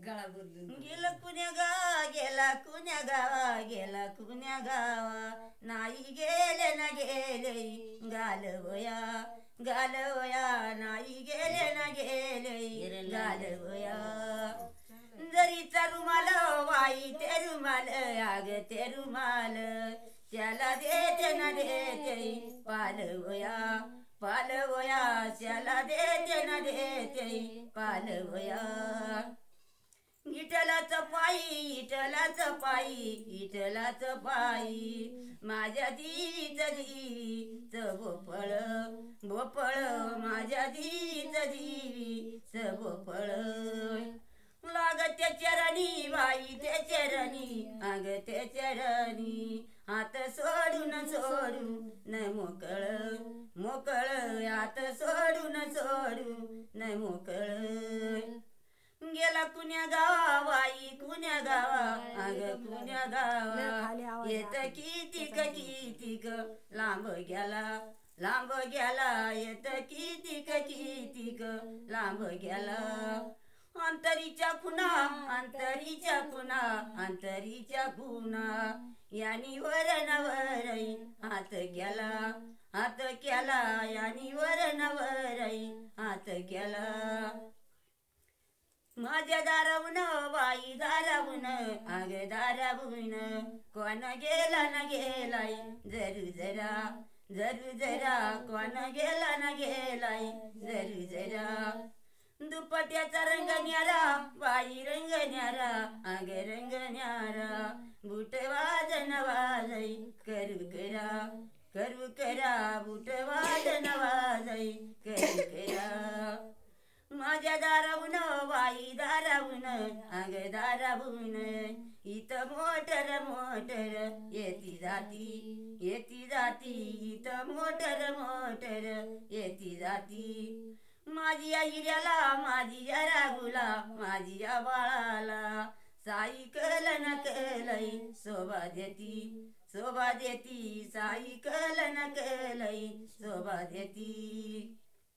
गळा बदलून गेला कुण्या गावा गेला कुण्या गावा गेला कुण्या गावा नाही गेले ना गेले गालवया गालवया नाही गेले ना गेले गालवया जरीचा रुमाल वाई ते रुमाल आग ते रुमाल त्याला देते ना देते पालवया पालवया त्याला देते ना देते पालवया इटलाच पायी इटलाच पायी इटलाच पायी माझ्या दीच दीच भोपळ भोपळ माझ्या दीच दीच भोपळ लाग त्या चरणी बाई ते चरणी अग ते चरणी हात सोडून सोडून न मोकळ मोकळ हात सोडून सोडून न मोकळ गेला कुण्या गावा बाई कुण्या गावा अग कुण्या गावा येत कितीक लांब गेला येत कितीक लांब गेला अंतरीच्या खुना अंतरीच्या खुना अंतरीच्या खुना यानी वरई हात केला यानी वरई हात केला माझ्या दारावून बाई दारावून अग दारावून कोण गेला ना गेलाय जरू जरा कोण गेला ना गेलाय जरू जरा दुपट्याचा रंग न्यारा बाई रंग न्यारा अग रंग न्यारा बुट वाजन वाजई करू करा बुट वाजन वाजई करू करा माझ्या दारावून बाई दारावून अग दारावून इथं मोटर येती जाती इथं मोटर येती जाती माझी हिऱ्याला माझी रागुला माझी बाळाला सायकल नकलई शोभा देती सायकल नकलई शोभा देती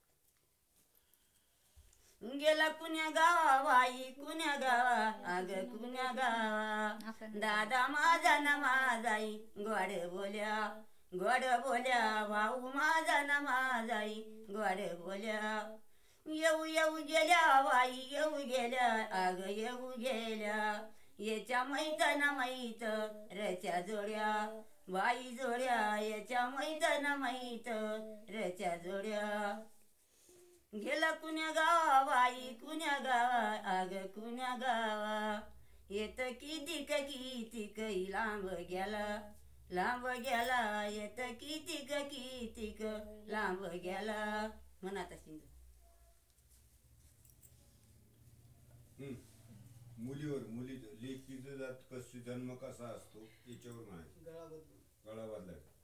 गेला कुण्या गावा बाई कुण्या गावा अग कुण्या गावा दादा माझा ना माझाई गोड बोल्या भाऊ माझा ना माझाई गोड बोल्या येऊ गेल्या बाई येऊ गेल्या अग येऊ गेल्या याच्या मैत ना मैत रच्या जोड्या बाई जोड्या याच्या मैत ना मैत रच्या जोड्या गेला कुण्या गावा बाई कुण्या गावा अग कुण्या गावा येत कितीक लांब गेला येत कितीक लांब गेला म्हणा तशी मुलीचं लेकीचा जात कशी जन्म कसा असतो याच्यावर म्हणायचं गळा बदलायचा